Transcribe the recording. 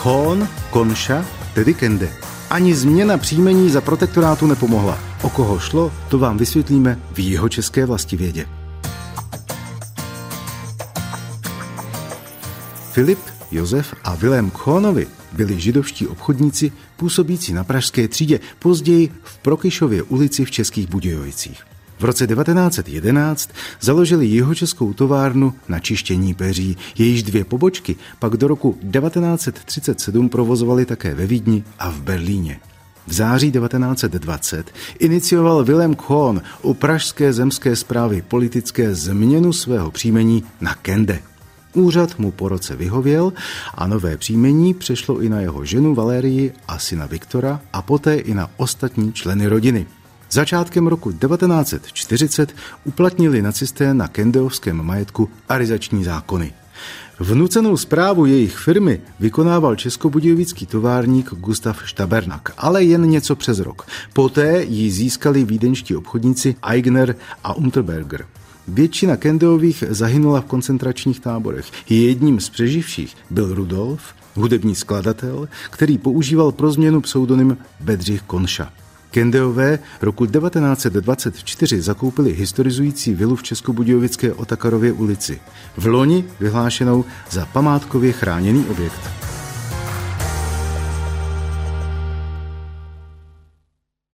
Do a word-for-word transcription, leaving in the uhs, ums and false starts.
Kohn, Konša, tedy Kende. Ani změna příjmení za protektorátu nepomohla. O koho šlo, to vám vysvětlíme v jihočeské vlastivědě. Filip, Josef a Vilém Kohnovi byli židovští obchodníci působící na Pražské třídě, později v Prokyšově ulici v Českých Budějovicích. V roce devatenáct set jedenáct založili jihočeskou továrnu na čištění peří. Jejíž dvě pobočky pak do roku devatenáct set třicet sedm provozovali také ve Vídni a v Berlíně. V září devatenáct set dvacet inicioval Vilém Kohn u pražské zemské správy politické změnu svého příjmení na Kende. Úřad mu po roce vyhověl a nové příjmení přešlo i na jeho ženu Valérii a syna Viktora a poté i na ostatní členy rodiny. Začátkem roku devatenáct set čtyřicet uplatnili nacisté na kendeovském majetku arizační zákony. Vnucenou správu jejich firmy vykonával českobudějovický továrník Gustav Štabernak, ale jen něco přes rok. Poté ji získali vídeňští obchodníci Aigner a Unterberger. Většina Kendeových zahynula v koncentračních táborech. Jedním z přeživších byl Rudolf, hudební skladatel, který používal pro změnu pseudonym Bedřich Konša. Kendeové roku devatenáct set dvacet čtyři zakoupili historizující vilu v Českobudějovické Otakarově ulici, v loni vyhlášenou za památkově chráněný objekt.